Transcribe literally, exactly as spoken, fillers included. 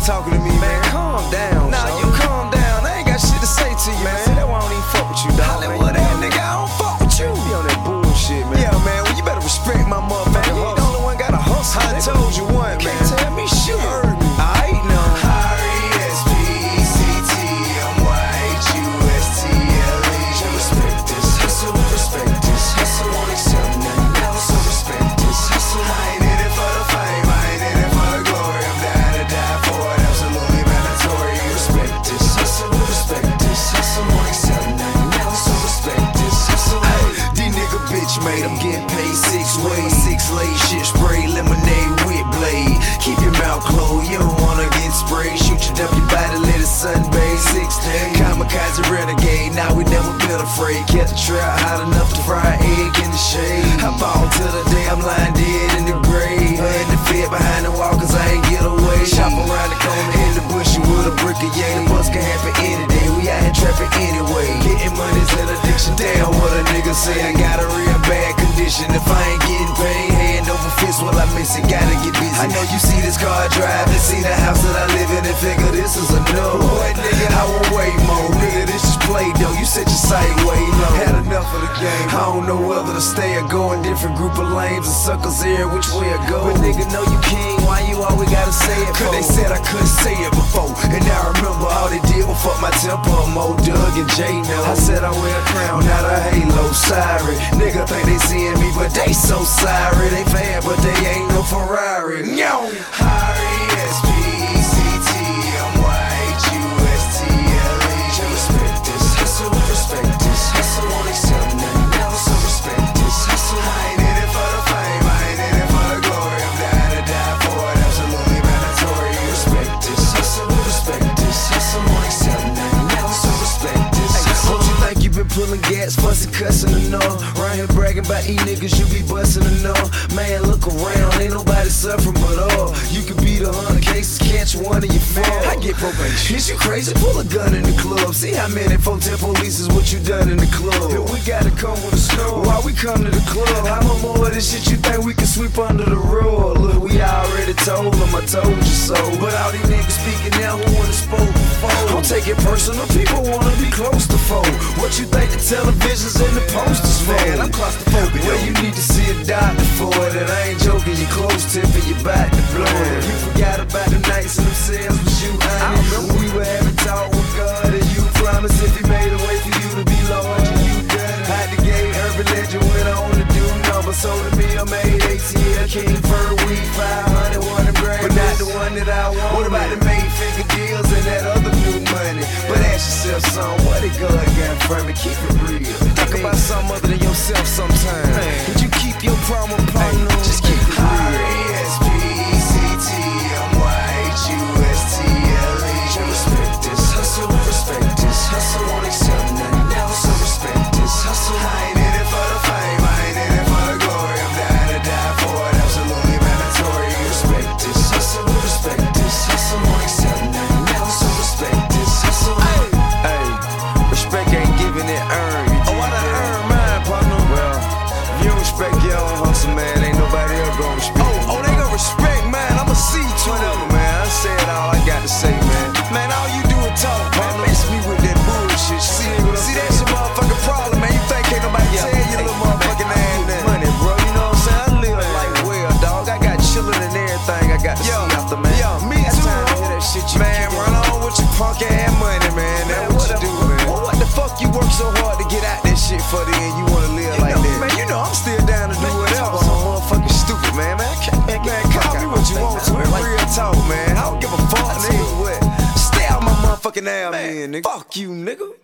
talking to me, man. Man, calm down. Nah, shawty. you calm down. I ain't got shit to say to you, man. See, that's why I don't even fuck with you, dog. Hollywood ass nigga, I don't fuck with you. Be on that bullshit, man. Yeah, man, well, you better respect my motherfucking Man, you ain't the hustle. only one got a hustle. I told you what, man. Can't tell me shit. Heard me. Alright now. R E S P E C T M Y H U S T L E. So respect this hustle, respect this hustle. Won't accept nothing else, so respect this hustle. I ain't in it for the fame, I ain't in it for the glory. I'm down to die for it, absolutely mandatory. Respect this hustle, respect this hustle. Won't accept nothing else, so respect this hustle. Hey, these nigga bitch made, I'm getting paid six ways. Six late shit spray, lemonade with blade. Keep your mouth closed, you don't wanna get sprayed. Shoot your W body, let it sunbathe. Sixteen, kamikaze renegade, now we never been afraid. Catch a trap hot enough to fry an egg in the shade. I ball till the day I'm lying dead in the grave. In the fit behind the wall, cause I ain't get away. Shop around the corner in the bushy with a brick of yay. The bus can happen any day, we out here trapping anyway. Getting money's an addiction, damn what a nigga say. I got a real bad condition, if I ain't getting paid, hand over fist, well I miss it, gotta get busy. I know you see this car driving, see the house that I live in, and figure this is a no. What nigga, I won't wait more, nigga, this is play though. You set your sight way low, had enough of the game. I don't know whether to stay or go in different group of lanes and suckers here, which way I go. But nigga, know you king, why you always gotta say it? Cause they said I couldn't say it before, and I remember all they did was fuck my temper. Mo Doug and J know I said I wear a crown, not a halo. Sorry, nigga think they seeing me, but they so sorry. They fan, but they ain't no Ferrari. Yo, R E S P E C T M Y H U S T L E. So respect this hustle, respect this hustle. Won't accept nothing else, so respect this hustle. I ain't in it for the fame, I ain't in it for the glory. I'm down to die for it, absolutely mandatory. Respect this hustle, respect this hustle. Won't accept nothing else, so respect this hustle. Don't you think you been pulling gas, fussing, cussing enough? Round here bragging about E niggas, you be busting enough. Man, look around, ain't nobody suffering but all. You could beat a hundred cases, catch one of your fall. I get probation. Is you crazy? Pull a gun in the club. See how many four ten police is what you done in the club. And we gotta come with a snow. Why we come to the club? How much more of this shit you think we can sweep under the rug? Look, we already told them, I told you so. But all these niggas speaking now who wanna spoke before. Don't take it personal, people wanna be close to foe. What you think the televisions and the posters for? Man, I'm claustrophobic. Well, you need to see a doctor for it. And I ain't joking, you close tip and you back to blow it. You forgot about the nights in them cells with you, honey. When we were having talk with God and you promised if he made a way for you to be large and you done it. Out the gate, urban legend went on to do numbers. So to me, I made A T L King fur weed, five hundred, one of grand, but not the one that I want. What about the made figure deals and that other new money? But ask yourself, son, what it God got from me? Keep it real. Think about something other than yourself sometime. Would you keep your problem partner? Just keep it real. R E S P E C T M Y H U S T L E. So respect this hustle, respect this hustle. Won't accept nothing else, so respect this hustle. I ain't in it for the fame, I ain't in it for the glory. I'm down to die for it, absolutely mandatory. Respect this hustle, respect this hustle. Won't accept nothing else, so respect this hustle. Hey, hey, respect ain't giving it earned. Oh, I done earned mine, partner. Well, if you don't respect your own hustle, man, ain't nobody else gonna respect. Oh, oh, they gonna respect mine. I'ma see to whatever, man. I said all I got to say, man. Man, all you do is talk, man. Miss me with that bullshit. See, see, that's your motherfucking problem, man. You think ain't nobody yeah, tell you, little motherfucking ass that money, bro. You know what I'm saying? I live like well, dog. I got chillin' and everything. I got to yo, see after, man. Yo, me too. Time to hear that shit, you man. Run on with your punk ass money, man. That's what you do, man. Well, what the fuck you work so hard to get out that shit for then? You wanna live like that? Man, you know I'm still down to do whatever. I'm motherfucking stupid, man. Man, man, man call me what you want to. It's real talk, man. I don't give a fuck, nigga. What? Stay out my motherfucking ass, man, nigga. Fuck you, nigga.